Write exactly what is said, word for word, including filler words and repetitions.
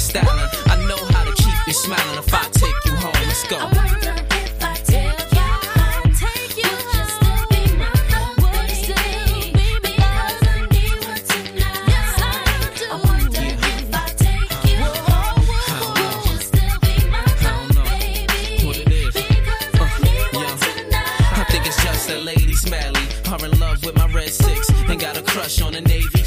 styling. I know how to keep you smiling if I take you home. Let's go. I wonder if I take you home, take you home. Would you still be my would you still be me? Because I need one tonight. Yes, I do. I wonder if I take you home, would you still be my baby? What it is? Because I need one tonight. I think it's just a lady smelly. Her in love with my red six and got a crush on a Navy